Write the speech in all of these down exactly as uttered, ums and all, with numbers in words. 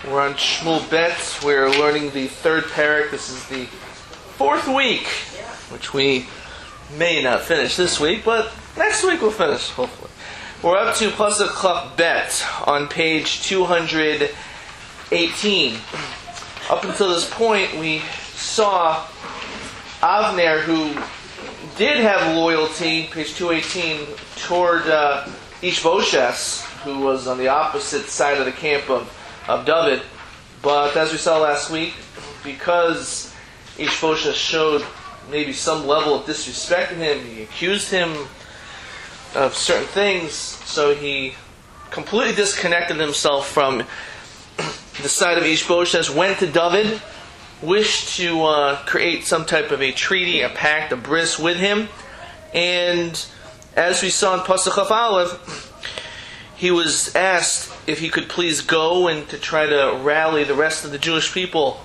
We're on Shmuel Bet. We're learning the third parak. This is the fourth week, which we may not finish this week, but next week we'll finish, hopefully. We're up to Pasuk Chaf Bet on page two hundred eighteen. Up until this point, we saw Avner, who did have loyalty, page two eighteen, toward uh, Ishbosheth, who was on the opposite side of the camp of, of David. But as we saw last week, because Ishbosheth showed maybe some level of disrespect in him, he accused him of certain things, so he completely disconnected himself from the side of Ishbosheth, went to David, wished to uh, create some type of a treaty, a pact, a bris with him, and as we saw in Pasuk Chaf Aleph, he was asked if he could please go and to try to rally the rest of the Jewish people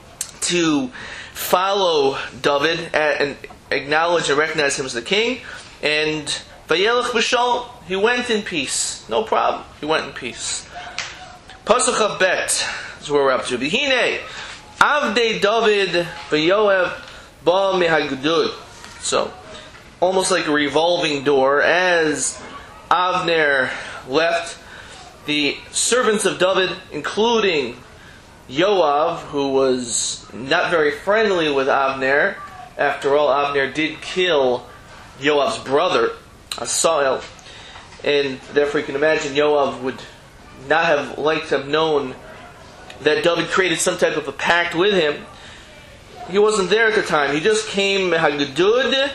to follow David and acknowledge and recognize him as the king. And Vayelech b'shalom, he went in peace. No problem. He went in peace. Pasuk Chaf Bet is where we're up to. V'hinei Avdei David v'Yoav ba mehagdud. So, almost like a revolving door, as Avner left, the servants of David, including Yoav, who was not very friendly with Avner. After all, Avner did kill Yoav's brother, Asahel, and therefore you can imagine Yoav would not have liked to have known that David created some type of a pact with him. He wasn't there at the time. He just came Mehagdud.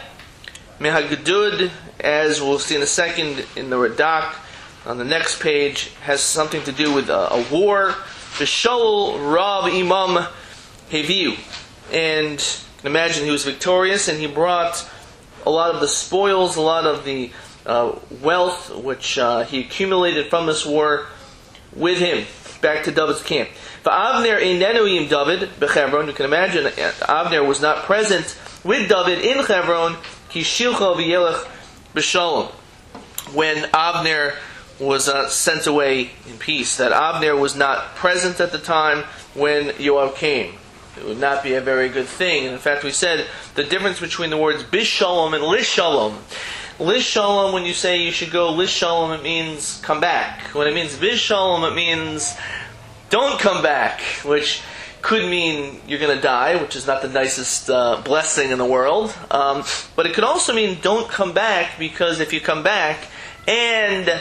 Mehagdud, as we'll see in a second in the Radak, on the next page, has something to do with a, a war. V'sholol Rav Imam Heviu. And imagine he was victorious and he brought a lot of the spoils, a lot of the uh, wealth which uh, he accumulated from this war with him back to David's camp. V'Avner einenu im David b'Chevron. You can imagine Avner was not present with David in Chevron. Ki shilcha v'yelech b'shalom. When Avner was uh, sent away in peace. That Avner was not present at the time when Yoav came. It would not be a very good thing. And in fact, we said the difference between the words bishalom and lishalom. Lishalom, when you say you should go lishalom, it means come back. When it means bishalom, it means don't come back, which could mean you're going to die, which is not the nicest uh, blessing in the world. Um, but it could also mean don't come back, because if you come back and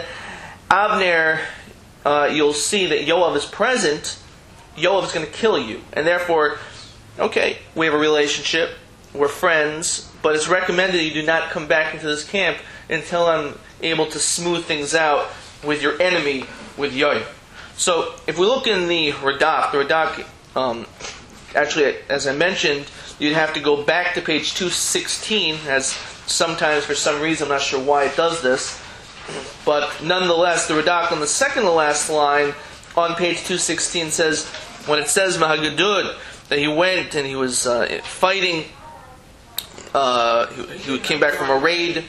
Avner, uh, you'll see that Yoav is present, Yoav is going to kill you. And therefore, okay, we have a relationship, we're friends, but it's recommended you do not come back into this camp until I'm able to smooth things out with your enemy, with Yoav. So, if we look in the Radak, the Radak, um, actually, as I mentioned, you'd have to go back to page two sixteen, as sometimes, for some reason, I'm not sure why it does this, but nonetheless, the Radak on the second to last line on page two sixteen says, when it says Mahagadud, that he went and he was uh, fighting, uh, he, he came back from a raid.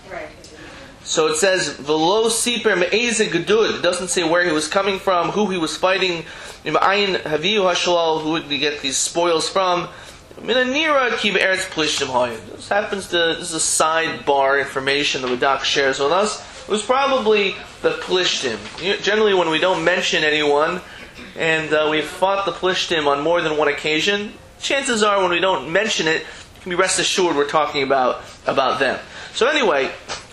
So it says, V'lo siper me'eze gadud. It doesn't say where he was coming from, who he was fighting. Ayin haviu hashalal, who would he get these spoils from? Minanira ki be'eretz plishtim hayin. This happens to, this is a sidebar information the Radak shares with us. It was probably the Plishtim. Generally, when we don't mention anyone, and uh, we've fought the Plishtim on more than one occasion, chances are when we don't mention it, you can be rest assured we're talking about, about them. So anyway,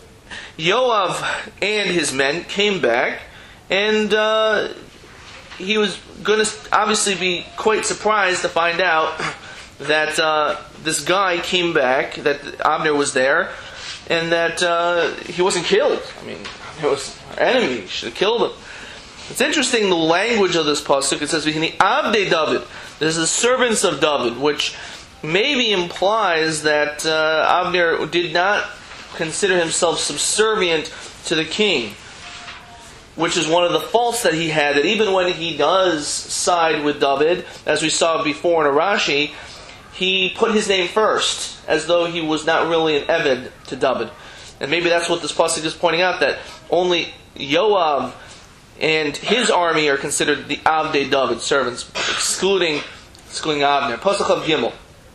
Yoav and his men came back, and uh, he was going to obviously be quite surprised to find out that uh, this guy came back, that Avner was there, and that uh, he wasn't killed. I mean, it was our enemy. He should have killed him. It's interesting, the language of this pasuk. It says, "V'hinei Avdei David." This is the servants of David, which maybe implies that uh, Avner did not consider himself subservient to the king, which is one of the faults that he had, that even when he does side with David, as we saw before in Rashi, he put his name first, as though he was not really an Eved to David. And maybe that's what this pasuk is pointing out, that only Yoav and his army are considered the Avdei David, servants, excluding excluding Avner. Pasuk of Gimel.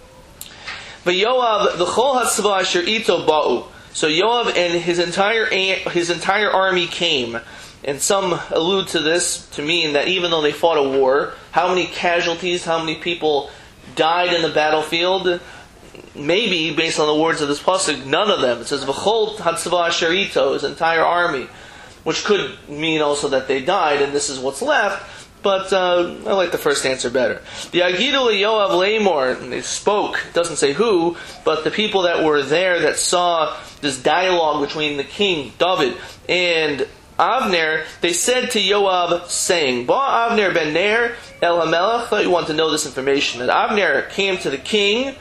Yoav the Chol Hatzva Asher Ito Ba'u. So Yoav and his entire his entire army came, and some allude to this to mean that even though they fought a war, how many casualties, how many people died in the battlefield? Maybe, based on the words of this pasuk, none of them. It says V'chol Hatzva Asher Ito, his entire army, which could mean also that they died, and this is what's left. But uh, I like the first answer better. The Agidu Yoav Lamor, and they spoke, it doesn't say who, but the people that were there that saw this dialogue between the king, David, and Avner, they said to Yoav, saying, Ba Avner ben Ner el HaMelech. I thought you want to know this information, that Avner came to the king,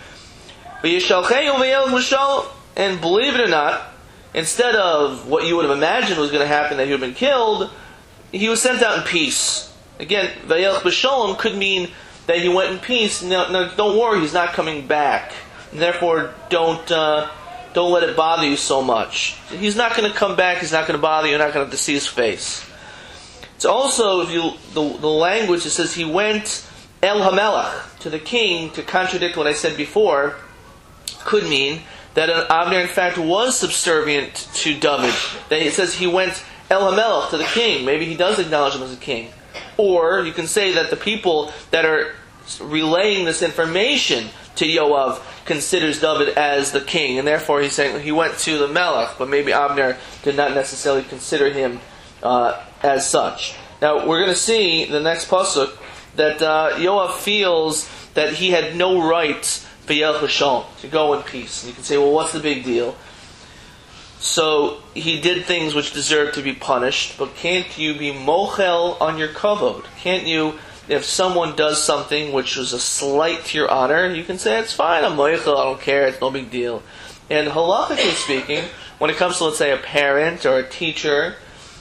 and believe it or not, instead of what you would have imagined was going to happen, that he would have been killed, he was sent out in peace. Again, Vayelch b'shalom could mean that he went in peace. No, no, don't worry, he's not coming back. And therefore, don't uh, don't let it bother you so much. He's not going to come back. He's not going to bother you. You're not going to have to see his face. It's also, if you the, the language, it says he went El HaMelech, to the king, to contradict what I said before, could mean that Avner in fact was subservient to David. That it says he went El HaMelech, to the king. Maybe he does acknowledge him as a king. Or you can say that the people that are relaying this information to Yoav considers David as the king, and therefore he's saying he went to the Melech, but maybe Avner did not necessarily consider him uh, as such. Now we're going to see the next pasuk that uh, Yoav feels that he had no right V'yelch b'shalom, to go in peace. And you can say, well, what's the big deal? So he did things which deserve to be punished, but can't you be mochel on your kavod? Can't you, if someone does something which was a slight to your honor, you can say, it's fine, I'm mochel, I don't care, it's no big deal. And halachically speaking, when it comes to, let's say, a parent or a teacher,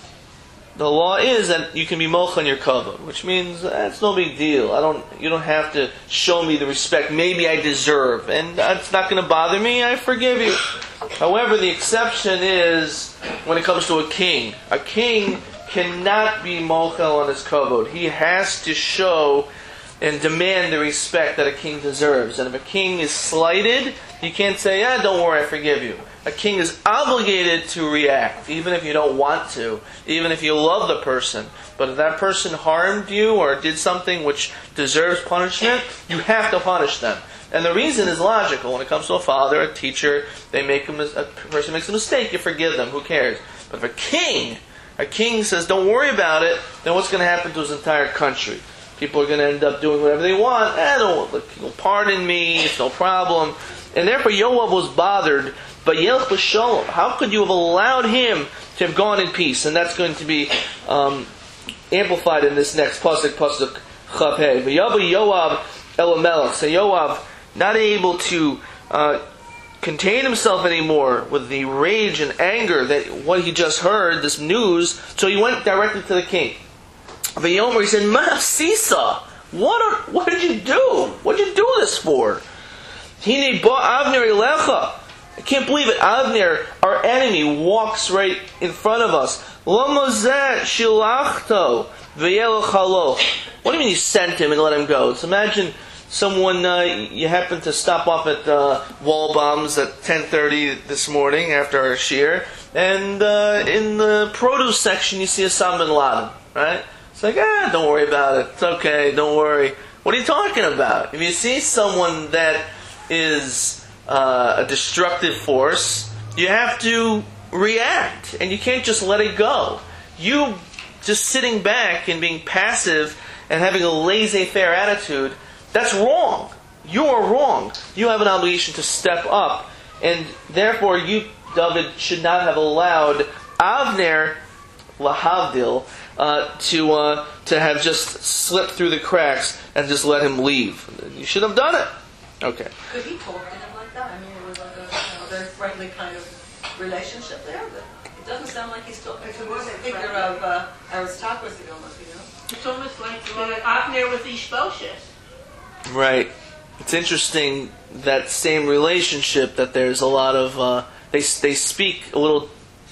the law is that you can be mochel on your kavod, which means eh, it's no big deal. I don't. You don't have to show me the respect maybe I deserve, and it's not going to bother me. I forgive you. However, the exception is when it comes to a king. A king cannot be mochel on his kavod. He has to show and demand the respect that a king deserves. And if a king is slighted, you can't say, "Ah, don't worry, I forgive you." A king is obligated to react, even if you don't want to, even if you love the person. But if that person harmed you or did something which deserves punishment, you have to punish them. And the reason is logical. When it comes to a father, a teacher, they make a, a person makes a mistake, you forgive them. Who cares? But if a king, a king says, "Don't worry about it," then what's going to happen to his entire country? People are going to end up doing whatever they want. Eh, don't, look, pardon me, it's no problem. And therefore, Yoav was bothered. But Yelch b'shalom, how could you have allowed him to have gone in peace? And that's going to be um, amplified in this next pasuk, pasuk Chaf Hei. V'yavu Yoav el HaMelech. So Yoav, not able to uh, contain himself anymore with the rage and anger that what he just heard, this news, so he went directly to the king. V'yomer, he said, Ma sisa, what are, what did you do? What did you do this for? Hine ba Avner elecha. I can't believe it. Avner, our enemy, walks right in front of us. Lomozet shilachto v'yelach haloch. What do you mean you sent him and let him go? So imagine someone, uh, you happen to stop off at uh, Wall-Bombs at ten thirty this morning after our shir, and uh, in the produce section you see Osama bin Laden, right? It's like, ah, don't worry about it. It's okay, don't worry. What are you talking about? If you see someone that is Uh, a destructive force, you have to react, and you can't just let it go. You just sitting back and being passive and having a laissez-faire attitude, that's wrong. You are wrong. You have an obligation to step up, and therefore you, David, should not have allowed Avner, lahavdil, uh, to uh, to have just slipped through the cracks and just let him leave. You should have done it. Okay. Could he talk to him like that? I mean, it was like a, you know, very friendly kind of relationship there, but it doesn't sound like he's talking to a figure of uh, aristocracy almost, you know? It's almost like uh, Avner with Ishbosheth. Right. It's interesting, that same relationship, that there's a lot of, uh, they they speak a little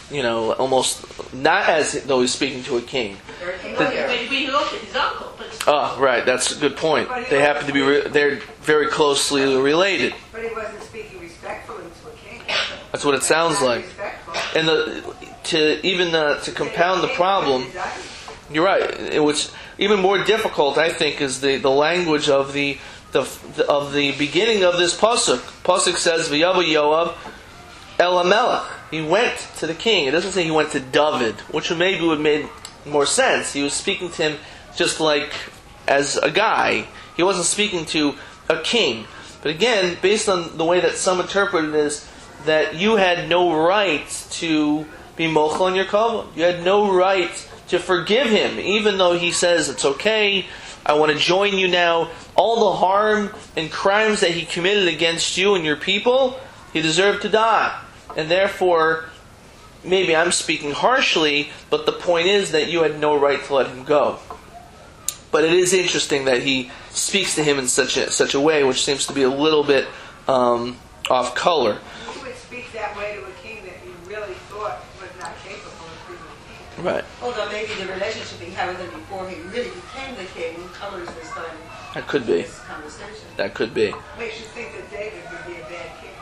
you know, almost not as though he's speaking to a king. They're king But later. but we looked at his uncle. But Oh, right. That's a good point. They happen to be. Re- they're very closely related. But he wasn't speaking respectfully to a king. That's what it sounds Not like. respectful. And the, to even the, to compound the problem, you're right. It was even more difficult, I think, is the, the language of the, the of the beginning of this pasuk. Pasuk says, "V'yavo Yoav el Hamelech." He went to the king. It doesn't say he went to David, which maybe would have made more sense. He was speaking to him just like as a guy. He wasn't speaking to a king. But again, based on the way that some interpret it, is that you had no right to be mochel on your kavod. You had no right to forgive him, even though he says it's okay. I want to join you now. All the harm and crimes that he committed against you and your people, he deserved to die. And therefore, maybe I'm speaking harshly, but the point is that you had no right to let him go. But it is interesting that he speaks to him in such a such a way, which seems to be a little bit um, off color. Who would speak that way to a king that you really thought was not capable of being a king? Right. Although maybe the relationship he had with him before he really became the king colors this time. That could be. This conversation. That could be. Makes you think that David would be a bad king.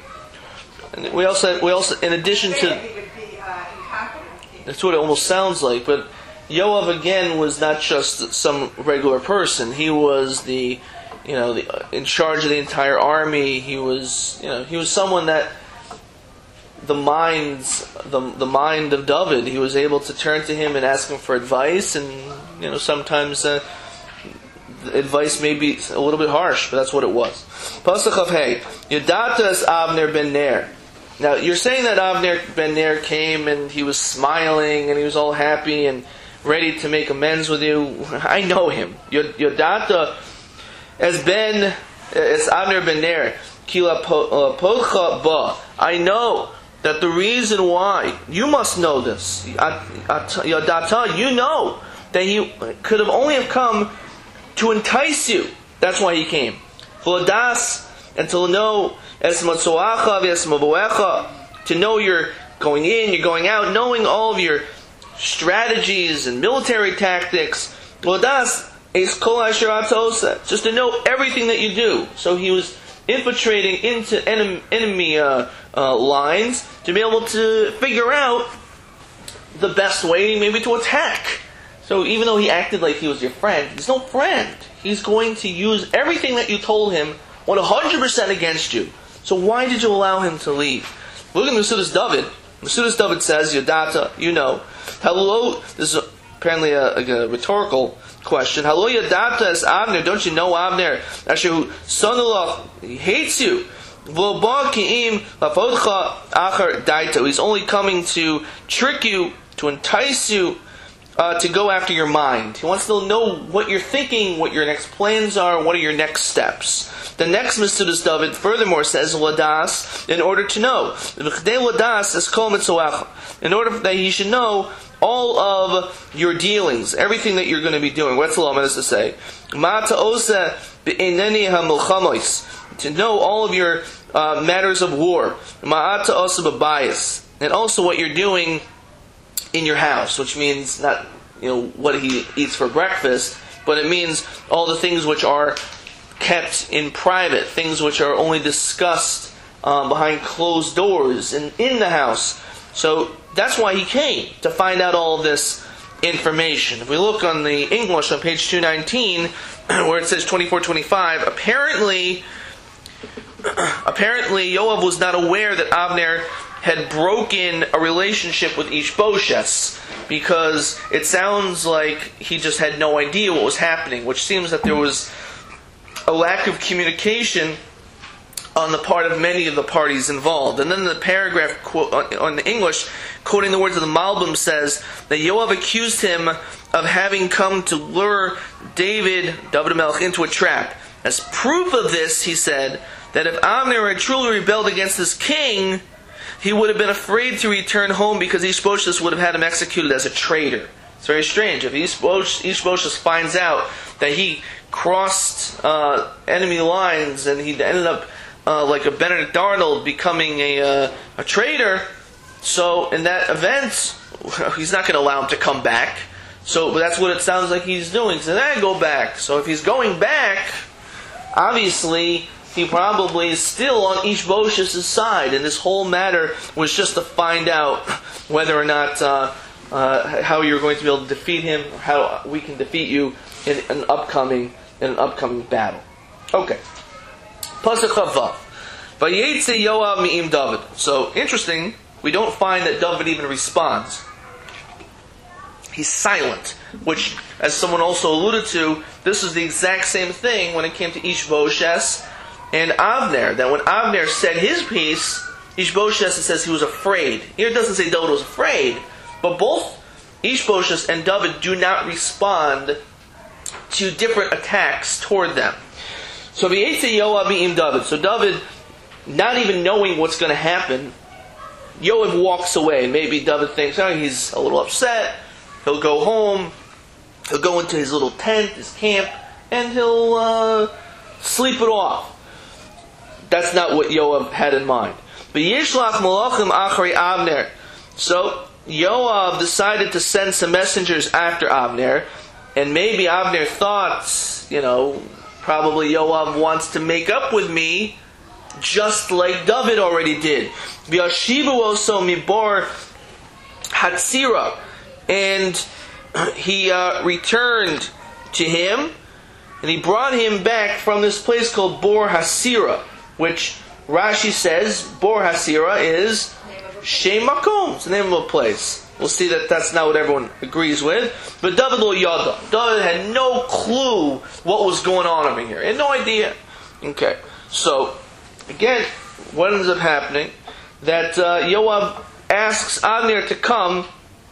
And we also we also in addition to Bad, he would be uh, incompetent king. that's what it almost sounds like. But Yoav again was not just some regular person. He was the, you know, the, in charge of the entire army. He was, you know, he was someone that the minds, the the mind of David. He was able to turn to him and ask him for advice, and you know, sometimes uh, the advice may be a little bit harsh, but that's what it was. Pasuk of Hey, Yodatas Avner ben Ner. Now you're saying that Avner ben Ner came and he was smiling and he was all happy and ready to make amends with you. I know him. Yodata as Ben, as Avner ben Ner, Kila Pocha Ba. I know that the reason why, you must know this. Yodata, you know that he could have only have come to entice you. That's why he came. V'ladas, and to know esmatzoacha v'esmavoecha, to know you're going in, you're going out, knowing all of your strategies and military tactics. V'ladas es kol asher atzosa, just to know everything that you do. So he was infiltrating into enemy, enemy uh, uh, lines to be able to figure out the best way maybe to attack. So even though he acted like he was your friend, he's no friend. He's going to use everything that you told him one hundred percent against you. So why did you allow him to leave? Look at Mesudus David. Mesudus David says, Yodata, you know. Hello, this is apparently a, a, a rhetorical question. Hello, Yodata as Avner, don't you know Avner? Asher son-in-law, he hates you. He's only coming to trick you, to entice you, Uh, to go after your mind. He wants to know what you're thinking, what your next plans are, what are your next steps. The next Mesudus David furthermore says, Ladas, in order to know. In order that he should know all of your dealings, everything that you're going to be doing. What's the law is to say? To know all of your uh, matters of war. And also what you're doing in your house, which means not, you know, what he eats for breakfast, but it means all the things which are kept in private, things which are only discussed um, behind closed doors and in the house. So that's why he came, to find out all of this information. If we look on the English on page two nineteen, where it says twenty-four twenty-five, apparently, apparently Yoav was not aware that Avner had broken a relationship with Ishbosheth, because it sounds like he just had no idea what was happening, which seems that there was a lack of communication on the part of many of the parties involved. And then the paragraph quote, on the English, quoting the words of the Malbim, says that Yoav accused him of having come to lure David, David HaMelech, into a trap. As proof of this, he said that if Avner had truly rebelled against his king, he would have been afraid to return home because Ishbosheth would have had him executed as a traitor. It's very strange. If Ishbosheth finds out that he crossed uh, enemy lines and he ended up uh, like a Benedict Arnold becoming a, uh, a traitor, So in that event, he's not going to allow him to come back. So but that's what it sounds like he's doing. So then go back. So if he's going back, obviously he probably is still on Ishbosheth's side, and this whole matter was just to find out whether or not uh, uh, how you're going to be able to defeat him, or how we can defeat you in an upcoming in an upcoming battle. Okay. Pasuk Chavav. Vayetze Yoav mi'im David. So interesting. We don't find that David even responds. He's silent, which, as someone also alluded to, this is the exact same thing when it came to Ishbosheth and Avner. That when Avner said his piece, Ishbosheth says he was afraid. Here it doesn't say David was afraid, but both Ishbosheth and David do not respond to different attacks toward them. So V'yetze Yoav mi'im David. So David, not even knowing what's going to happen, Yoav walks away. Maybe David thinks, oh, he's a little upset. He'll go home. He'll go into his little tent, his camp, and he'll uh, sleep it off. That's not what Yoav had in mind. But Yishlach Malachim Achari Avner. So Yoav decided to send some messengers after Avner, and maybe Avner thought, you know, probably Yoav wants to make up with me, just like David already did. V'yashivu also mibor Hatzira. And he uh, returned to him, and he brought him back from this place called Bor Hasira, which Rashi says Bor Hasira is Shem Makom. It's the name of a place. We'll see that that's not what everyone agrees with. But David lo yada. David had no clue what was going on over here. He had no idea. Okay, so again, what ends up happening? That uh, Yoav asks Avner to come,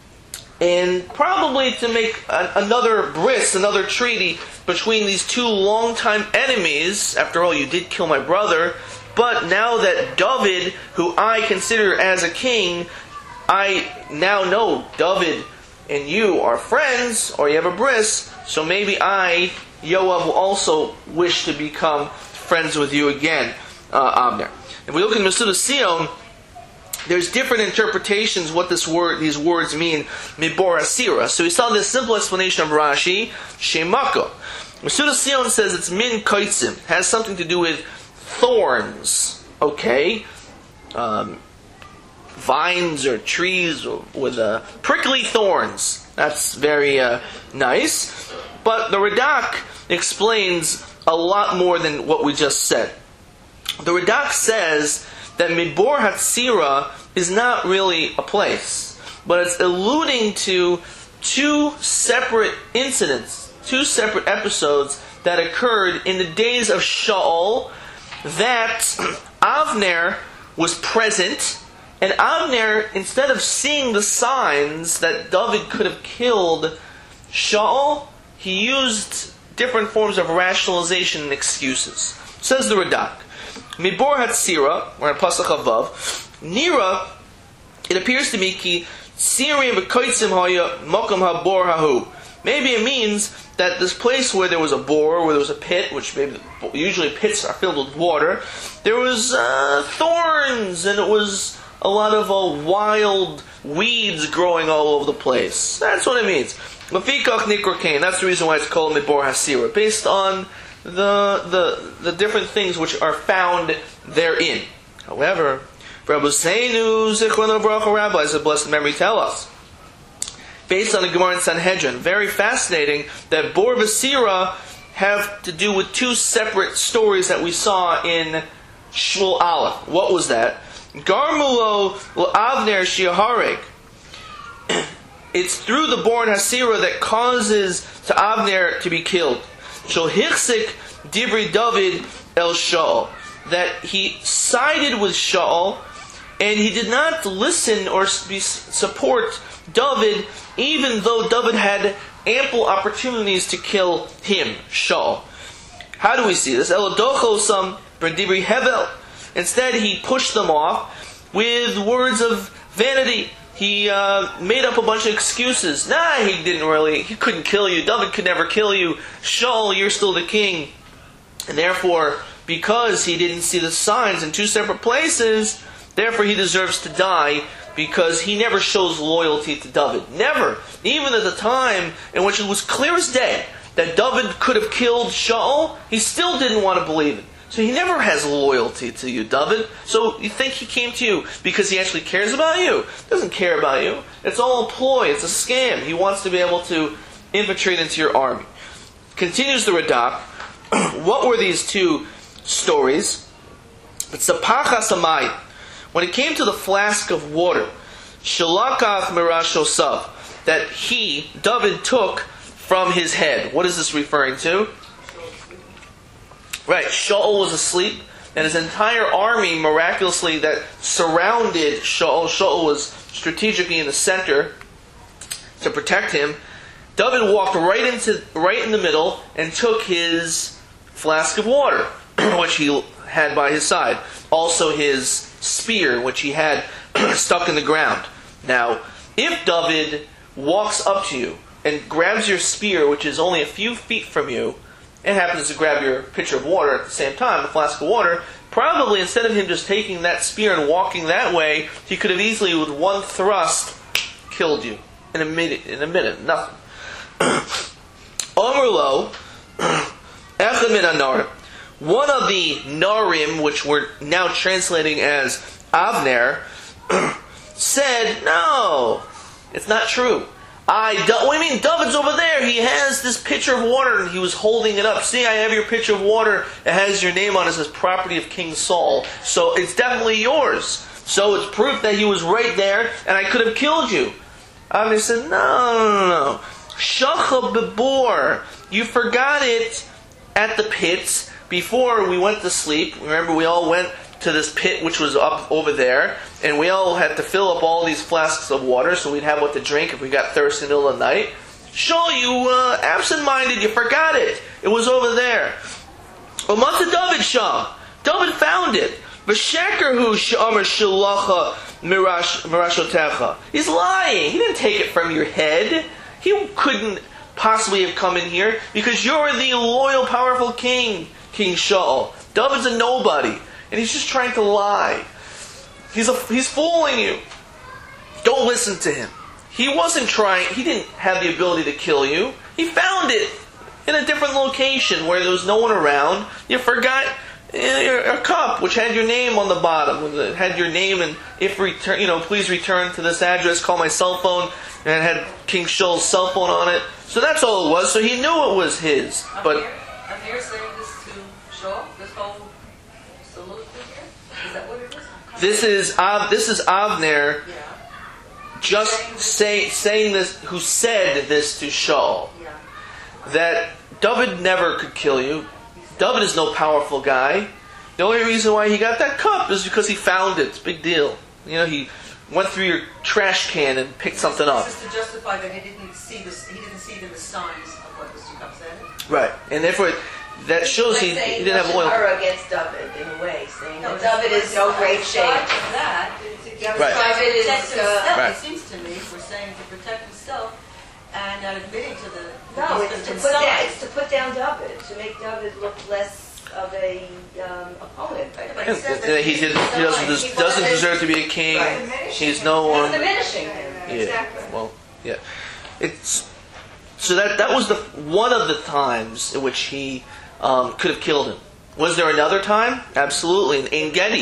and probably to make a, another bris, another treaty between these two longtime enemies. After all, you did kill my brother, but now that David, who I consider as a king, I now know David and you are friends, or you have a bris, so maybe I, Yoav, will also wish to become friends with you again, uh, Avner. If we look in Mesudas Sion, there's different interpretations what this word, these words mean, Mibor Asira. So we saw this simple explanation of Rashi, Shemako. Mesudas Sion says it's min kaitzim, has something to do with thorns, okay? Um, vines or trees with uh, prickly thorns. That's very uh, nice. But the Radak explains a lot more than what we just said. The Radak says that Midbor Hatzira is not really a place, but it's alluding to two separate incidents, two separate episodes that occurred in the days of Shaul, that Avner was present, and Avner, instead of seeing the signs that David could have killed Shaul, he used different forms of rationalization and excuses. Says the Radak, Midbor Hatzira, or Pasuk Chavav, Nira, it appears to me ki Sirim v'koitzim haya mokum habor hahu. Maybe it means that this place where there was a bore, where there was a pit, which maybe usually pits are filled with water, there was uh, thorns, and it was a lot of uh, wild weeds growing all over the place. That's what it means. Mafikach nikor kain. That's the reason why it's called Midbor Hasira, based on the the the different things which are found therein. However, Rabbi Seinu Zichron Baruch rabbis of blessed memory tell us, based on the Gemara in Sanhedrin, very fascinating, that Bor Vasira have to do with two separate stories that we saw in Shmuel Aleph. What was that? Garmulo Avner Shiahareg. It's through the Bor Hasira that causes to Avner to be killed. Shel Hichsik Dibri David El Shaul, that he sided with Shaul, and he did not listen or support David, even though David had ample opportunities to kill him, Shaul. How do we see this? Elodochosam B'dibri Hevel. Instead, he pushed them off with words of vanity. He uh, made up a bunch of excuses. Nah, he didn't really, he couldn't kill you. David could never kill you. Shaul, you're still the king. And therefore, because he didn't see the signs in two separate places, therefore he deserves to die because he never shows loyalty to David. Never. Even at the time in which it was clear as day that David could have killed Shaul, he still didn't want to believe it. So he never has loyalty to you, David. So you think he came to you because he actually cares about you? He doesn't care about you. It's all a ploy. It's a scam. He wants to be able to infiltrate into your army. Continues the Radak. What were these two stories? It's the Pachas Hamayim. When it came to the flask of water, Shalakach Mirashosav, that he, David, took from his head. What is this referring to? Right, Shaul was asleep, and his entire army, miraculously, that surrounded Shaul. Shaul was strategically in the center to protect him. David walked right into, right in the middle and took his flask of water, which he had by his side. Also his spear, which he had stuck in the ground. Now, if David walks up to you and grabs your spear, which is only a few feet from you, and happens to grab your pitcher of water at the same time, the flask of water, probably instead of him just taking that spear and walking that way, he could have easily, with one thrust, killed you in a minute. In a minute, nothing. Omerlo, Echamin Anar, one of the Narim, which we're now translating as Avner, said, "No, it's not true. I, what do you mean? David's over there. He has this pitcher of water, and he was holding it up. See, I have your pitcher of water. It has your name on it. It says property of King Saul. So it's definitely yours. So it's proof that he was right there, and I could have killed you." Avner said, "No, no, no, no. Shacha bebor. You forgot it at the pits before we went to sleep. Remember, we all went to this pit which was up over there, and we all had to fill up all these flasks of water so we'd have what to drink if we got thirsty in the middle of the night. Sure, you uh, absent-minded, you forgot it. It was over there. Umata David Sham. David found it. V'shekerhu she'amar shalacha mirashotecha. He's lying. He didn't take it from your head. He couldn't possibly have come in here because you're the loyal, powerful king, King Shaul. David's a nobody. And he's just trying to lie. He's a, he's fooling you. Don't listen to him. He wasn't trying, he didn't have the ability to kill you. He found it in a different location where there was no one around. You forgot a cup which had your name on the bottom. It had your name and if return, you know, please return to this address, call my cell phone, and it had King Shaul's cell phone on it. So that's all it was. So he knew it was his. But I'm here saying this to Shaul, this whole salute here. Is that what it is? This is Av, this is Avner, Yeah. just say, saying this, who said this to Shaul, Yeah. that David never could kill you. David is no powerful guy. The only reason why he got that cup is because he found it. It's a big deal. You know, he went through your trash can and picked something up. This is to justify that he didn't see this. He didn't see them as signs of what was to come. Is that it? Right, and therefore that shows he, he didn't have loyalty. Saying against David in a way, saying No, that David is no great shape. Aside from that, to get Right. David is, protect uh, himself. Right. It seems to me we're saying to protect himself and not admitting to the. No, he's it's to been put down, inside. it's to put down David, to make David look less of a um, opponent. Right, but And he says that that he, he's did, he doesn't, inside. des- He doesn't wasn't- deserve to be a king. Right. He's no It's one. diminishing him. Yeah. Exactly. Well, yeah. It's so that that was the one of the times in which he um, could have killed him. Was there another time? Absolutely. In En Gedi.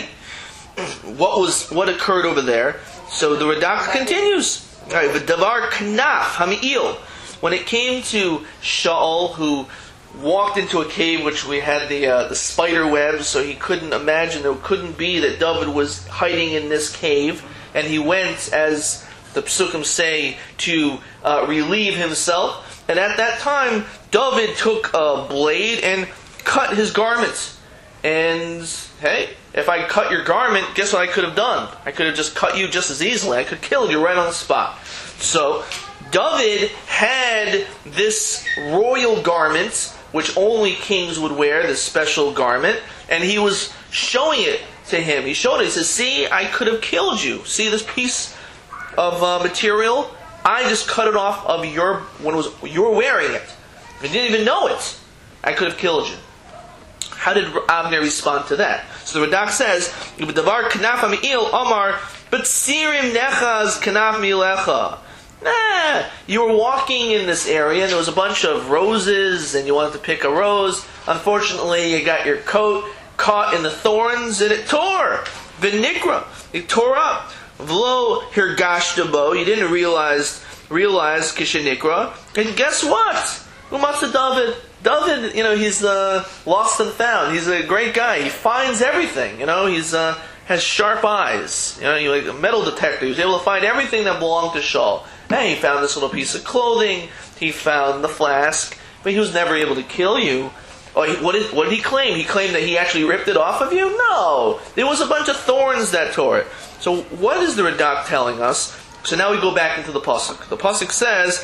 What was what occurred over there? So the Radak continues. All right, the Davar Knaf Hami'il. When it came to Shaul, who walked into a cave which we had the uh, the spider webs, so he couldn't imagine, there couldn't be that David was hiding in this cave, and he went, as the Psukim say, to uh, relieve himself. And at that time, David took a blade and cut his garment. And hey, if I cut your garment, guess what I could have done? I could have just cut you just as easily. I could kill you right on the spot. So David had this royal garment, which only kings would wear, this special garment, and he was showing it to him. He showed it. He says, see, I could have killed you. See this piece of uh, material? I just cut it off of your, when it was, you were wearing it. You didn't even know it. I could have killed you. How did Avner respond to that? So the Radak says, "Davar knaf hami'il Omar But sirim nechaz kanaf milecha. Nah, you were walking in this area and there was a bunch of roses and you wanted to pick a rose. Unfortunately, you got your coat caught in the thorns and it tore. Vinikra, it tore up. V'lo hirgashta bo, you didn't realize realize kishanikra. And guess what? Umatza David. David, you know, he's uh, lost and found. He's a great guy. He finds everything. You know, he's uh, has sharp eyes. You know, he's like a metal detector. He was able to find everything that belonged to Shaul. Hey, he found this little piece of clothing. He found the flask, but he was never able to kill you. Oh, he, what, did, what did he claim? He claimed that he actually ripped it off of you? No, there was a bunch of thorns that tore it. So, what is the Radak telling us? So now we go back into the pasuk. The pasuk says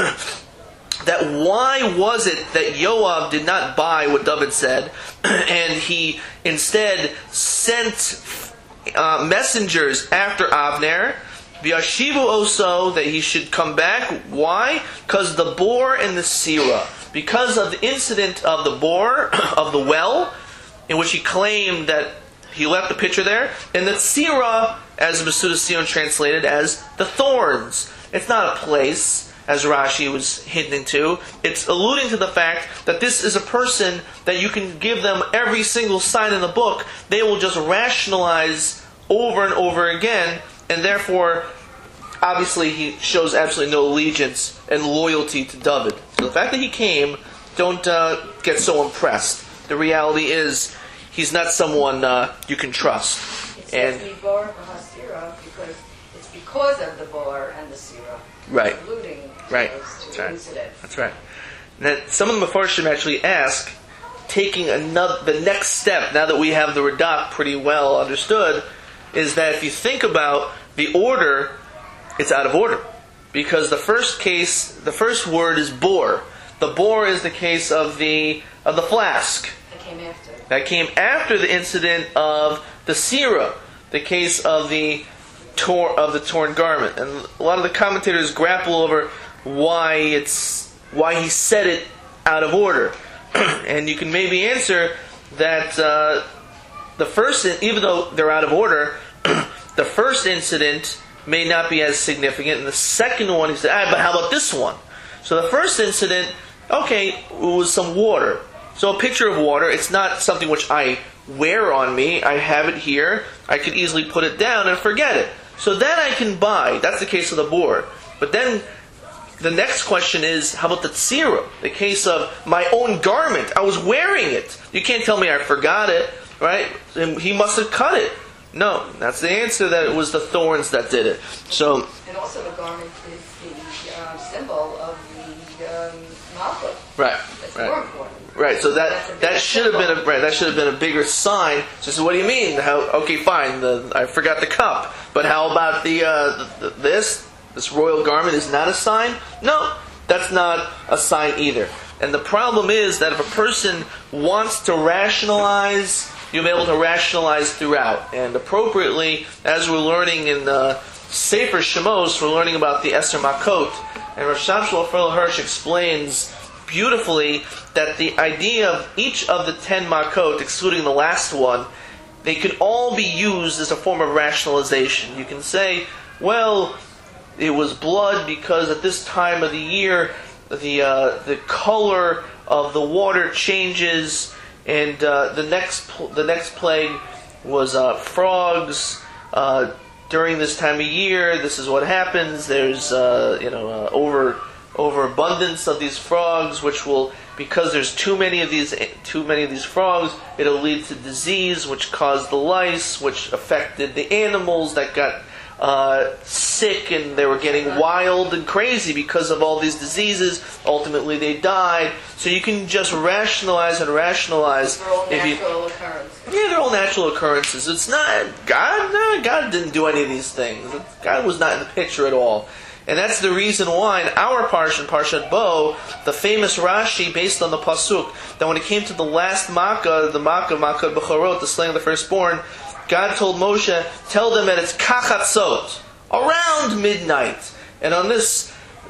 that why was it that Yoav did not buy what David said, and he instead sent uh, messengers after Avner, V'yashivu oso, that he should come back. Why? Because the boar and the sirah. Because of the incident of the boar, of the well, in which he claimed that he left the pitcher there, and the sirah, as Masuda Sion translated as the thorns. It's not a place, as Rashi was hinting to. It's alluding to the fact that this is a person that you can give them every single sign in the book. They will just rationalize over and over again, and therefore, obviously, he shows absolutely no allegiance and loyalty to David. So the fact that he came, don't uh, get so impressed. The reality is, he's not someone uh, you can trust. It says And Midbar Bahasira because it's because of the bar and the sirah. right, Alluding to right, those that's two right. incidents. That's right. And then some of the Mefarshim actually ask, taking another, the next step, now that we have the Radak pretty well understood, is that if you think about the order, it's out of order. Because the first case, the first word is bor. The bor is the case of the of the flask. That came after. That came after the incident of the sirah, the case of the tor- of the torn garment. And a lot of the commentators grapple over why it's why he said it out of order. And you can maybe answer that uh, the first, even though they're out of order, the first incident may not be as significant, and the second one, he said, ah, but how about this one? So the first incident, okay, it was some water. So a pitcher of water, it's not something which I wear on me. I have it here. I could easily put it down and forget it. So that I can buy. That's the case of the boar. But then the next question is, how about the tzira? The case of my own garment. I was wearing it. You can't tell me I forgot it, right? And he must have cut it. No, that's the answer, that it was the thorns that did it. So, And also the garment is the um, symbol of the um, Malchut. right, That's right. more important. Right, so That's a that big that should have been a right, that should have been a bigger sign. So, so what do you mean? How? Okay, fine. The, I forgot the cup, but how about the, uh, the this this royal garment is not a sign? No, that's not a sign either. And the problem is that if a person wants to rationalize, you'll be able to rationalize throughout. And appropriately, as we're learning in the Sefer Shemos, we're learning about the Esther Makot, and Rav Shamshul Ofer Hirsch explains beautifully that the idea of each of the ten Makot, excluding the last one, they can all be used as a form of rationalization. You can say, well, it was blood because at this time of the year, the uh, the color of the water changes, and uh, the next pl- the next plague was uh, frogs. Uh, during this time of year, this is what happens. There's uh, you know uh, over overabundance of these frogs, which will, because there's too many of these too many of these frogs, it'll lead to disease, which caused the lice, which affected the animals that got uh, sick, and they were getting wild and crazy because of all these diseases. Ultimately, they died. So you can just rationalize and rationalize. They're all if you, natural occurrences. yeah, they're all natural occurrences. It's not God. No, God didn't do any of these things. God was not in the picture at all. And that's the reason why in our parsha, Parshat Bo, the famous Rashi based on the pasuk, that when it came to the last Makkah, the Makkah, Makkah Bechorot, the slaying of the firstborn, God told Moshe, tell them that it's kachatzot, around midnight. And on this,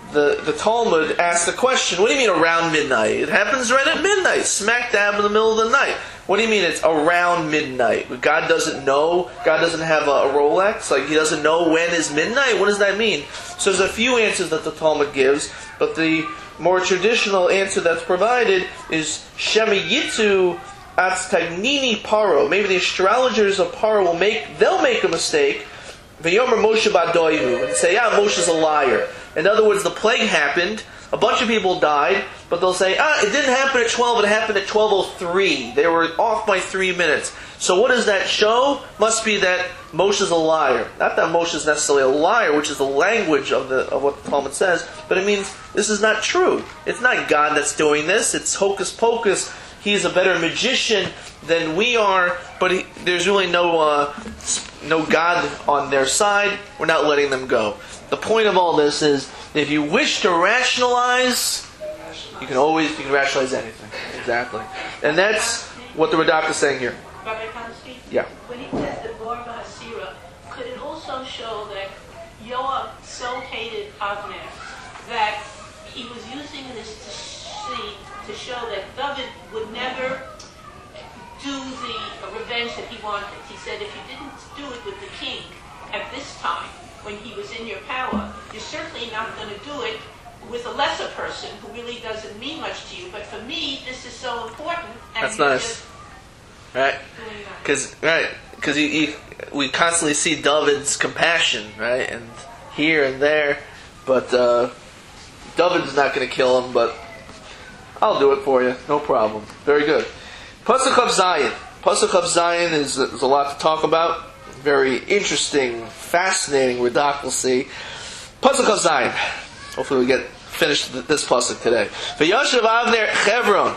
the, the Talmud asks the question, what do you mean around midnight? It happens right at midnight, smack dab in the middle of the night. What do you mean it's around midnight? God doesn't know? God doesn't have a, a Rolex? Like, He doesn't know when is midnight? What does that mean? So there's a few answers that the Talmud gives, but the more traditional answer that's provided is Shema Yitu Atztagnini Paro. Maybe the astrologers of Paro will make, they'll make a mistake. V'yomer Moshe Badoihu, and say, yeah, Moshe's a liar. In other words, the plague happened, a bunch of people died, but they'll say, ah, it didn't happen at twelve, it happened at twelve oh three. They were off by three minutes. So what does that show? Must be that Moshe's a liar. Not that Moshe's necessarily a liar, which is the language of the of what the Talmud says, but it means this is not true. It's not God that's doing this, it's hocus pocus. He's a better magician than we are, but he, there's really no uh, no God on their side. We're not letting them go. The point of all this is, if you wish to rationalize, you can always you can rationalize anything. Exactly, and that's what the Radak is saying here. Rabbi Konsti? Yeah. When he says the Bor Hasira, could it also show that Yoav so hated Avner that he was using this to see to show that David would never do the revenge that he wanted? He said, if you didn't do it with the king at this time, when he was in your power, you're certainly not going to do it with a lesser person who really doesn't mean much to you. But for me, this is so important. And That's you're nice. just Right? doing that. Because right, because you, you, we constantly see David's compassion, right, and here and there, but uh, David's not going to kill him. But I'll do it for you, no problem. Very good. Pasuk of Zion. Pasuk of Zion is, is a lot to talk about. Very interesting, fascinating. Radak will see. Pasuk of Zion. Hopefully we get finished this pasuk today. V'yashav Avner Chevron.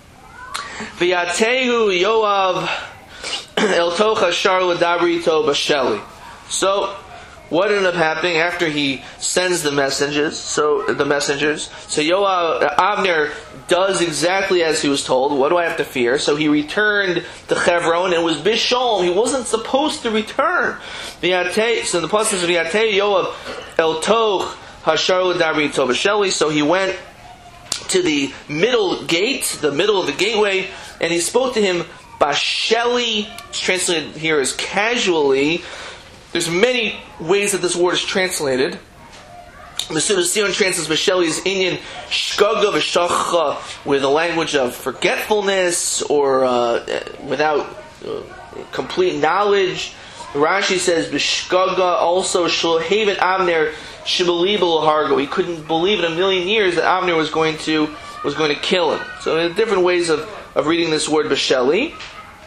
V'yatehu Yoav El Tocha Shar L'Dabri To Basheli. So, what ended up happening after he sends the messengers? So the messengers. So Yoav Avner does exactly as he was told. What do I have to fear? So he returned to Chevron and was Bishalom. He wasn't supposed to return. V'yatei. So the pasuk is V'yatei Yoav El Toch Hashar L'Dabri To Basheli. So he went to the middle gate, the middle of the gateway, and he spoke to him Basheli. It's translated here as casually. There's many ways that this word is translated. The Suda Sion translates Basheli's Inyan Shkaga V'Shacha with a language of forgetfulness or uh, without uh, complete knowledge. Rashi says B'Shkaga also Shlohaven Avner Shibalibel Hargo. He couldn't believe in a million years that Avner was going to was going to kill him. So there are different ways of, of reading this word Basheli.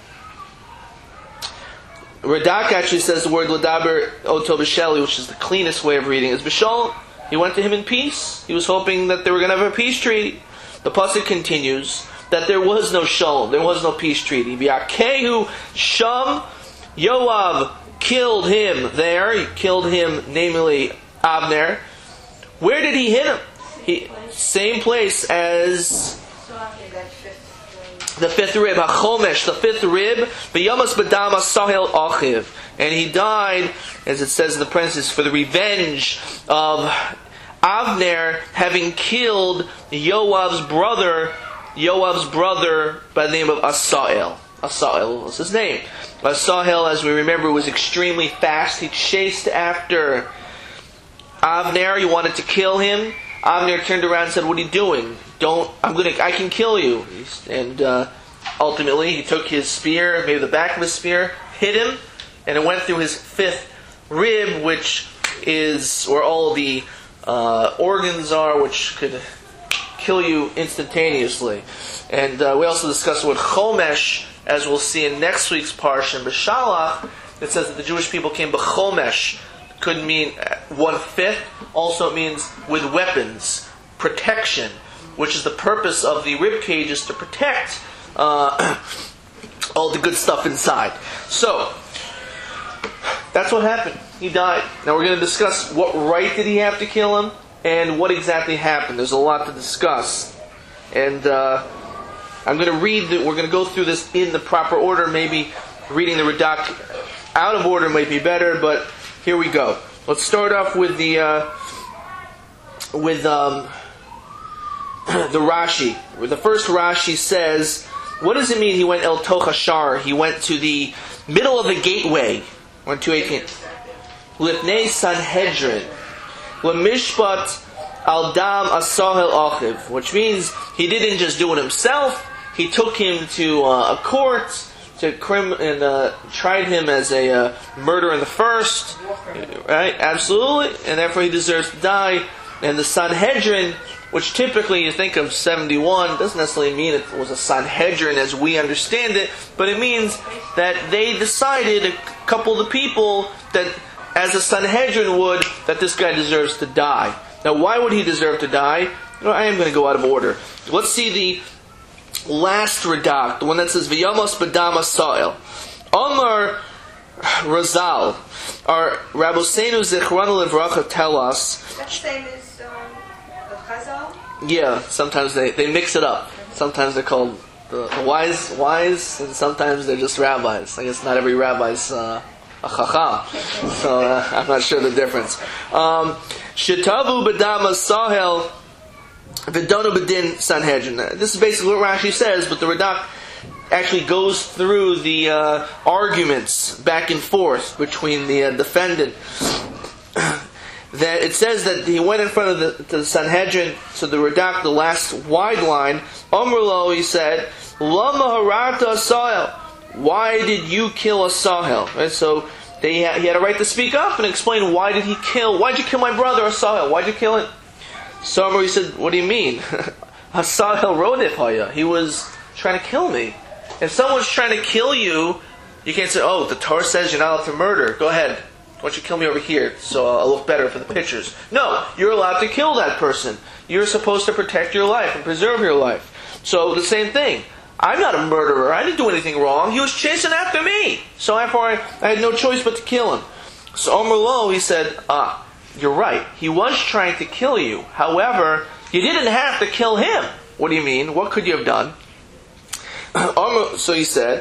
Radak actually says the word L'daber Oto Basheli, which is the cleanest way of reading, is B'Shalom. He went to him in peace. He was hoping that they were going to have a peace treaty. The pasuk continues that there was no shalom, there was no peace treaty. V'yakehu Sham, Yoav killed him there. He killed him, namely Avner. Where did he hit him? He, same place as the fifth rib, HaChomesh, the fifth rib, V'yamas B'dama Sahel Achiv. And he died, as it says in the parentheses, for the revenge of Avner having killed Yoav's brother, Yoav's brother by the name of Asael. Asael was his name. Asael, as we remember, was extremely fast. He chased after Avner. He wanted to kill him. Avner turned around and said, "What are you doing? Don't! I'm gonna. I can kill you." And uh, ultimately, he took his spear, maybe the back of his spear, hit him, and it went through his fifth rib, which is where all the uh, organs are, which could kill you instantaneously. And uh, we also discussed the word chomesh, as we'll see in next week's parsha in B'Shalach. It says that the Jewish people came b'chomesh. Could mean one-fifth. Also it means with weapons. Protection. Which is the purpose of the rib cage, is to protect uh, all the good stuff inside. So, that's what happened. He died. Now we're going to discuss what right did he have to kill him, and what exactly happened. There's a lot to discuss. And uh, I'm going to read, the, we're going to go through this in the proper order. Maybe reading the Radak out of order might be better, but here we go. Let's start off with the uh, with um, the Rashi. The first Rashi says, what does it mean he went El Toch Hashar? He went to the middle of the gateway. Went to eighteen. Lifnei Sanhedrin. Lemishpat Al Dam Asahel Achiv. Which means he didn't just do it himself. He took him to uh, a court to crim and uh, tried him as a uh, murder in the first. Right? Absolutely. And therefore he deserves to die. And the Sanhedrin, which typically you think of seventy-one, doesn't necessarily mean it was a Sanhedrin as we understand it, but it means that they decided, a couple of the people, that as a Sanhedrin would, that this guy deserves to die. Now why would he deserve to die? Well, I am going to go out of order. Let's see the last redact, the one that says, V'yamos b'dam Sa'il. Omar Razal, our Rabbeinu Zichranu Levracha tell us. That's the same as um, the Chazal? Yeah, sometimes they, they mix it up. Sometimes they're called the, the wise wise, and sometimes they're just rabbis. I guess not every rabbi's uh, a chacham, so uh, I'm not sure the difference. Um, Shetavu b'dam Sahel v'donu b'din Sanhedrin. This is basically what Rashi says, but the Radak actually goes through the uh, arguments back and forth between the uh, defendant. That it says that he went in front of the, the Sanhedrin, so the Radak, the last wide line, Omrlo, he said, Lama harata Asahel. Why did you kill Asahel? Right, so they had, he had a right to speak up and explain why did he kill, why did you kill my brother Asahel? Why did you kill him? So Omrlo, he said, what do you mean? Asahel rodef. He was trying to kill me. If someone's trying to kill you, you can't say, oh, the Torah says you're not allowed to murder. Go ahead. Why don't you kill me over here so I'll look better for the pictures? No, you're allowed to kill that person. You're supposed to protect your life and preserve your life. So the same thing. I'm not a murderer. I didn't do anything wrong. He was chasing after me. So therefore I, I had no choice but to kill him. So Omer Lo, he said, ah, you're right. He was trying to kill you. However, you didn't have to kill him. What do you mean? What could you have done? So he said,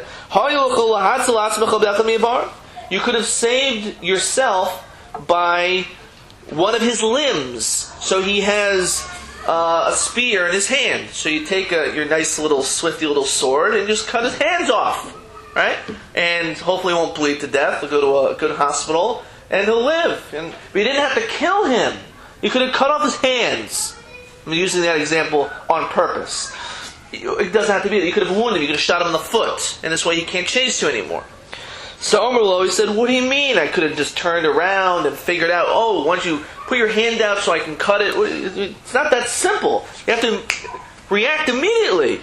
you could have saved yourself by one of his limbs. So he has uh, a spear in his hand. So you take a, your nice little swifty little sword and just cut his hands off, right? And hopefully he won't bleed to death. He'll go to a good hospital and he'll live. And but you didn't have to kill him. You could have cut off his hands. I'm using that example on purpose. It doesn't have to be that. You could have wounded him. You could have shot him in the foot. And this way he can't chase you anymore. So Omer Lo, he said, what do you mean? I could have just turned around and figured out, oh, why don't you put your hand out so I can cut it? It's not that simple. You have to react immediately.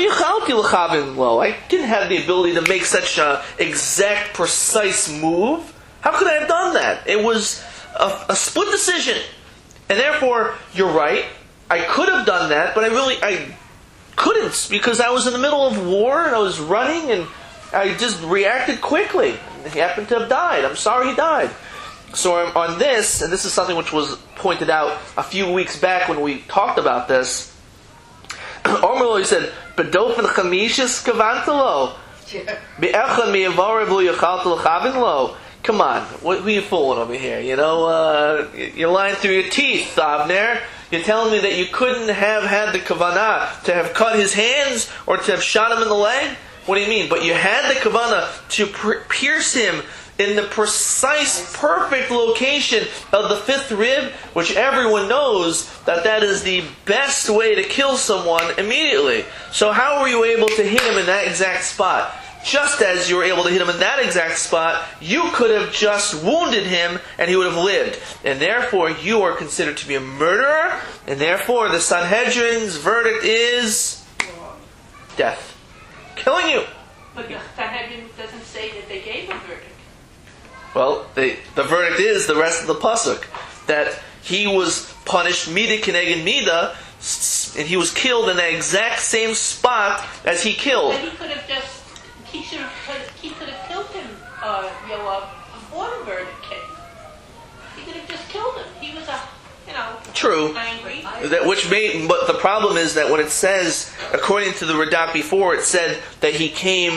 I didn't have the ability to make such an exact, precise move. How could I have done that? It was a, a split decision. And therefore, you're right. I could have done that, but I really... I couldn't, because I was in the middle of war and I was running and I just reacted quickly. He happened to have died. I'm sorry he died. So on this, and this is something which was pointed out a few weeks back when we talked about this, Omer Lo, he said, Bedofen chamishis kavantalo. Be'echad mi'avarev lo yachalta l'chavin lo. Come on, what, who are you fooling over here? You know, uh, you're lying through your teeth, Avner. You're telling me that you couldn't have had the kavanah to have cut his hands or to have shot him in the leg? What do you mean? But you had the kavanah to per- pierce him in the precise, perfect location of the fifth rib, which everyone knows that that is the best way to kill someone immediately. So how were you able to hit him in that exact spot? Just as you were able to hit him in that exact spot, you could have just wounded him and he would have lived. And therefore, you are considered to be a murderer, and therefore the Sanhedrin's verdict is death. Killing you. But the Sanhedrin doesn't say that they gave a verdict. Well, they, the verdict is the rest of the pasuk, that he was punished mida keneged mida, and he was killed in the exact same spot as he killed. But he could have just... He should have. He could have killed him, uh, Yoav, before the verdict came. He could have just killed him. He was a, you know, true. Angry. That which made, but the problem is that when it says, according to the Radak before, it said that he came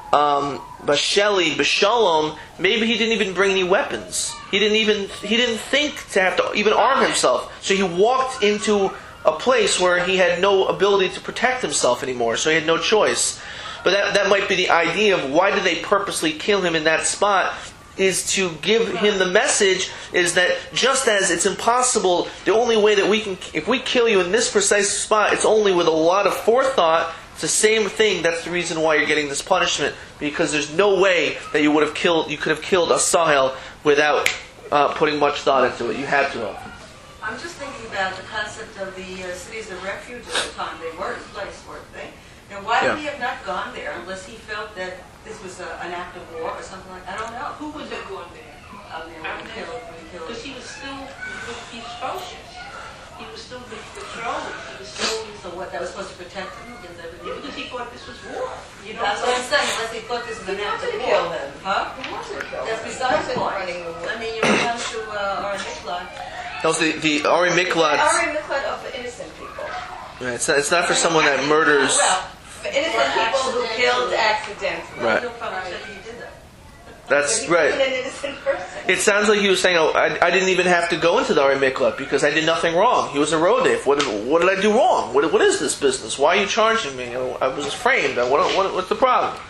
um, Basheli, Bashalom, maybe he didn't even bring any weapons. He didn't even he didn't think to have to even arm himself. So he walked into a place where he had no ability to protect himself anymore. So he had no choice. But that that might be the idea of why did they purposely kill him in that spot, is to give him the message is that just as it's impossible, the only way that we can, if we kill you in this precise spot, it's only with a lot of forethought. It's the same thing. That's the reason why you're getting this punishment, because there's no way that you would have killed, you could have killed a Sahel without uh, putting much thought into it. You had to have. I'm just thinking about the concept of the uh, cities of refuge at the time. They were in place, weren't they? Now, why Yeah. would he have not gone there unless he felt that this was a, an act of war or something like that? I don't know. Who was it going there? Um, they were killed, when he killed. Because he was still, he was cautious. He was still patrolling. He was still, So what, that was supposed to protect him against everything? because he thought this was war. You know, That's what I'm saying, unless he thought this was an He act wanted of to war. kill him. Huh? He wanted to kill That's him. besides the He point. wasn't running the war. I mean, when it comes to uh, our Miklat, That was the the Ari Miklat. Ari Miklat are for innocent people. Right, It's not, it's not for someone that murders. well, For innocent people who killed accidentally. Right. no problem said he did that. That's But he wasn't right. an innocent person. It sounds like he was saying, "Oh, I, I didn't even have to go into the Ari Miklat because I did nothing wrong. He was a rodef. What did, what did I do wrong? What, what is this business? Why are you charging me? I was framed. What, what, what's the problem?"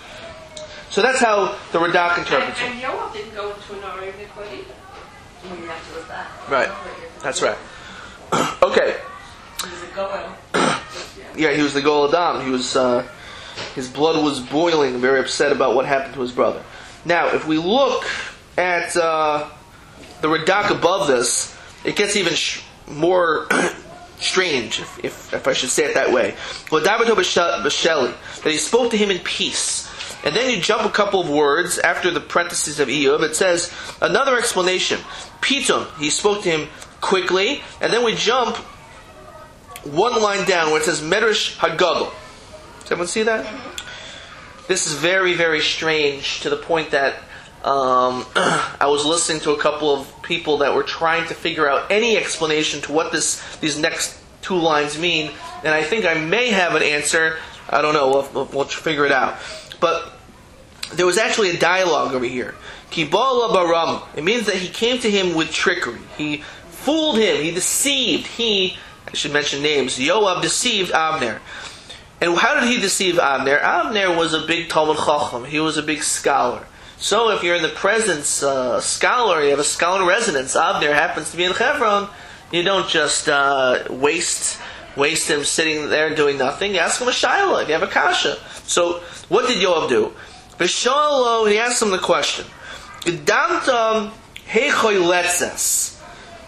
So that's how the Radak And, interprets it. and Yoav didn't go into an Ari Miklat either. When you have to look back. Right. That's right. Okay. He was a goel. Yeah, he was the Gol Adam. He was, uh, his blood was boiling, very upset about what happened to his brother. Now, if we look at uh, the Radak above this, it gets even sh- more strange, if, if, if I should say it that way. Well, Davido Basheli, that he spoke to him in peace. And then you jump a couple of words after the parentheses of Iyov. It says another explanation. Pitum, he spoke to him quickly, and then we jump one line down where it says Medrash Hagagol. Does everyone see that? This is very, very strange to the point that um, I was listening to a couple of people that were trying to figure out any explanation to what this these next two lines mean, and I think I may have an answer. I don't know. We'll, we'll, we'll figure it out. But there was actually a dialogue over here. Kibala baram. It means that he came to him with trickery. He fooled him. He deceived. He, I should mention names. Yoav deceived Abner. And how did he deceive Abner? Abner was a big Talmud Chacham. He was a big scholar. So if you're in the presence, uh, a scholar, you have a scholar in residence, Abner happens to be in Hebron, you don't just uh, waste waste him sitting there doing nothing. You ask him a shayla, you have a kasha. So what did Yoav do? B'shalo, he asked him the question. Gedamtam heichoy letzes.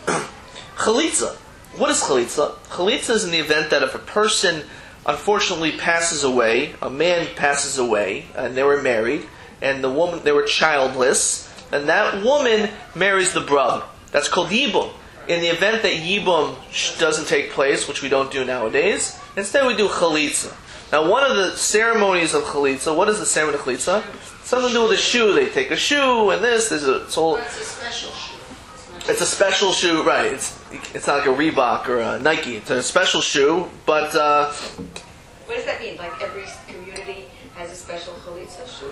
Chalitza. What is chalitza? Chalitza is in the event that if a person unfortunately passes away, a man passes away, and they were married, and the woman, they were childless, and that woman marries the brother. That's called yibum. In the event that yibum doesn't take place, which we don't do nowadays, instead we do chalitza. Now, one of the ceremonies of chalitza, what is the ceremony of chalitza? Something to do with a shoe. They take a shoe, and this, there's a, it's all... It's a special shoe. It's a special shoe, right? It's it's not like a Reebok or a Nike. It's a special shoe, but uh, What does that mean? Like every community has a special chalitza shoe?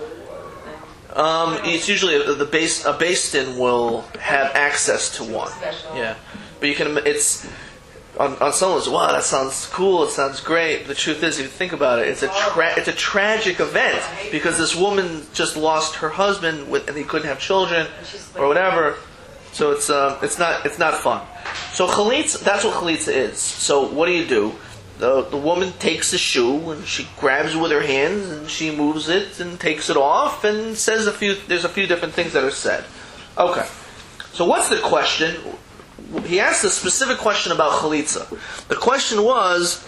Or, um, it's usually a, the base a bastin will have access to one. Special. Yeah, but you can. It's on on someone's. Wow, that sounds cool. It sounds great. The truth is, if you think about it, it's a tra- it's a tragic event because this woman just lost her husband with, and he couldn't have children or whatever. So it's uh, it's not it's not fun. So chalitza, that's what chalitza is. So what do you do? The the woman takes the shoe and she grabs it with her hands and she moves it and takes it off and says a few. There's a few different things that are said. Okay. So what's the question? He asked a specific question about chalitza. The question was,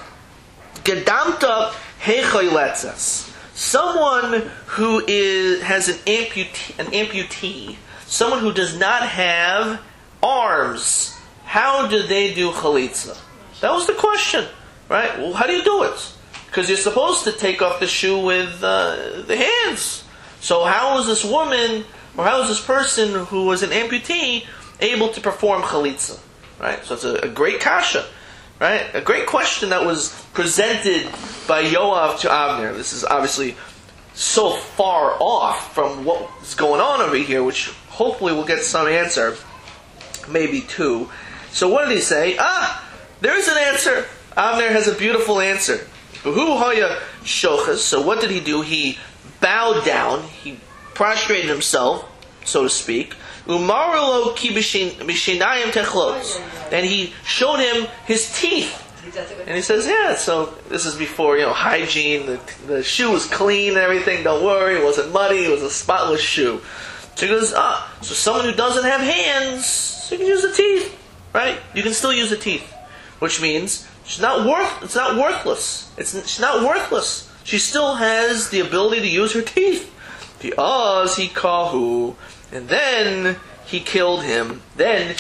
Gedamta heichoy letzes. Someone who is has an amputee, an amputee. Someone who does not have arms, how do they do chalitza? That was the question, right? Well, how do you do it? Because you're supposed to take off the shoe with uh, the hands. So how is this woman, or how is this person who was an amputee able to perform chalitza? Right? So it's a, a great kasha, right? A great question that was presented by Yoav to Abner. This is obviously so far off from what's going on over here, which hopefully we'll get some answer, maybe two. So what did he say? Ah, there's an answer. Avner has a beautiful answer. Behu haya shochas. So what did he do? He bowed down. He prostrated himself, so to speak. Umarlo ki b'shinayim techlos. And he showed him his teeth. And he says, yeah, so this is before, you know, hygiene. The, the shoe was clean and everything. Don't worry, it wasn't muddy. It was a spotless shoe. So he goes, ah, so someone who doesn't have hands, you can use the teeth, right? You can still use the teeth, which means she's not worth. It's not worthless. It's she's not worthless. She still has the ability to use her teeth. The Oz he kahu, and then he killed him. Then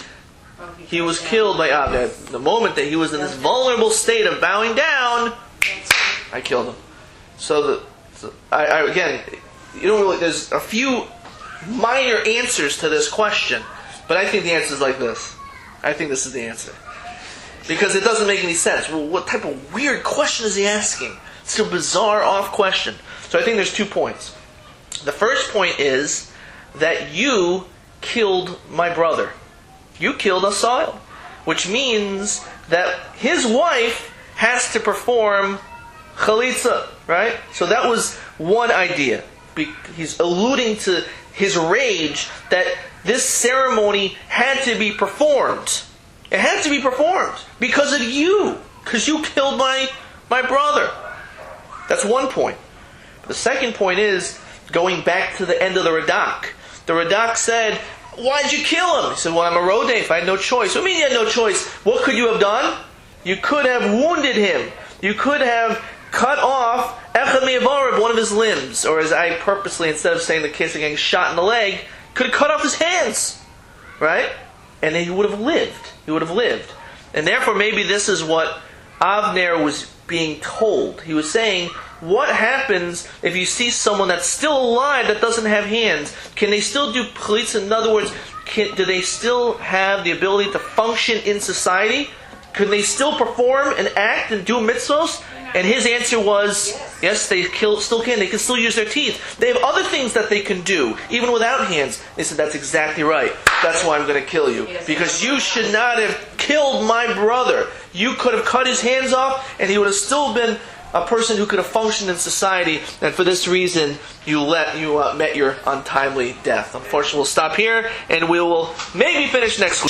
he was killed by Avner. The moment that he was in this vulnerable state of bowing down, I killed him. So the, so I, I again, you don't really. There's a few minor answers to this question, but I think the answer is like this. I think this is the answer because it doesn't make any sense. Well, what type of weird question is he asking? It's a bizarre off question. So I think there's two points. The first point is that you killed my brother. You killed Asahel, which means that his wife has to perform chalitza, right? So that was one idea. He's alluding to his rage that this ceremony had to be performed. It had to be performed because of you, because you killed my, my brother. That's one point. The second point is going back to the end of the Radak. The Radak said, why'd you kill him? He said, well, I'm a rodef. I had no choice. What do you mean you had no choice? What could you have done? You could have wounded him. You could have cut off echad me'avarib, one of his limbs. Or as I purposely, instead of saying the case of getting shot in the leg, could have cut off his hands. Right? And then he would have lived. He would have lived. And therefore, maybe this is what Avner was being told. He was saying, what happens if you see someone that's still alive that doesn't have hands? Can they still do chalitza? In other words, can, do they still have the ability to function in society? Can they still perform and act and do mitzvos? And his answer was, yes, yes they kill, still can. They can still use their teeth. They have other things that they can do, even without hands. They said, that's exactly right. That's why I'm going to kill you. Because you should not have killed my brother. You could have cut his hands off, and he would have still been a person who could have functioned in society, and for this reason, you let you uh, met your untimely death. Unfortunately, we'll stop here, and we will maybe finish next week.